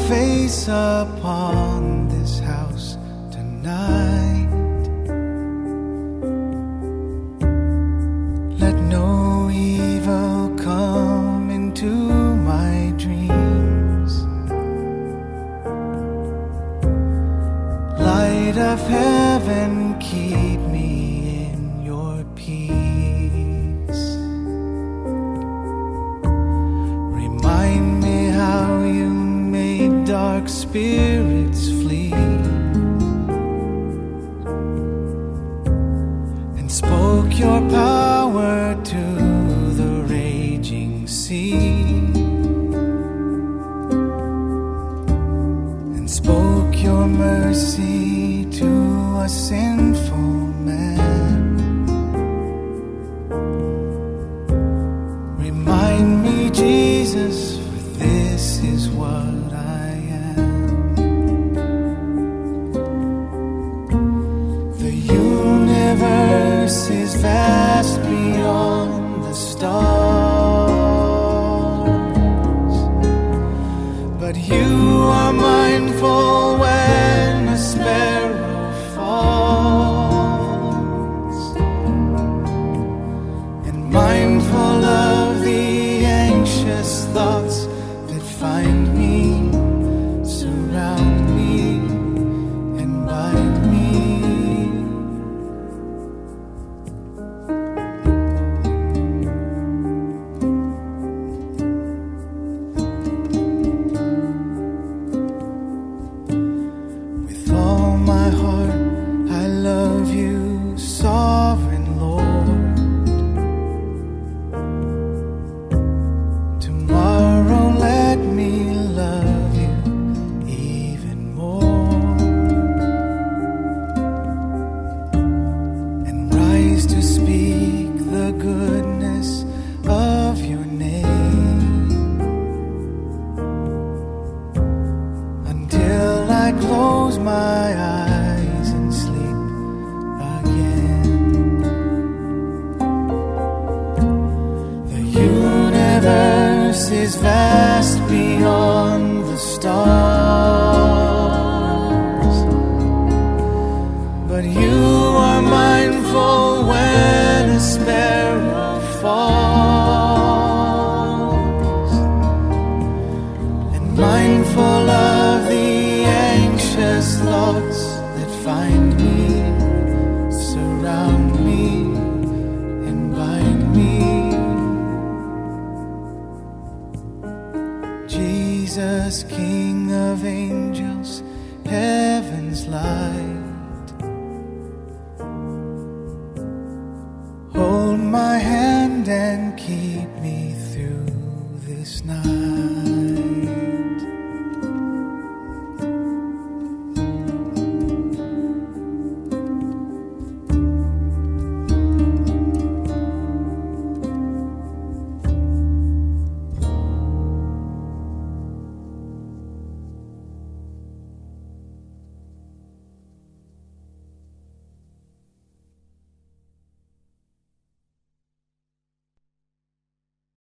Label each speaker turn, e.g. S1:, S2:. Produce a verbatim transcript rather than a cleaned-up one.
S1: face upon this house tonight. Let no evil come into my dreams. Light of heaven, keep me in your peace. Remind me how you made dark spirits flee and spoke your power to the raging sea, and spoke your mercy to a sinful man. Remind me, Jesus, for this is what I am. The universe is vast beyond the stars, but you are mindful when a sparrow falls, and mindful of the anxious thoughts that find me, surround me, and bind me. With all my heart, I love you, sovereign Lord. Tomorrow let me love you even more, and rise to speak the goodness of your name, until I close my eyes and sleep again. The universe is vast beyond the stars, but you are mindful when a sparrow falls, and mindful of the anxious thoughts that find me, surround me, and bind me. Jesus, King of angels, heaven's light, hold my hand and keep me through this night.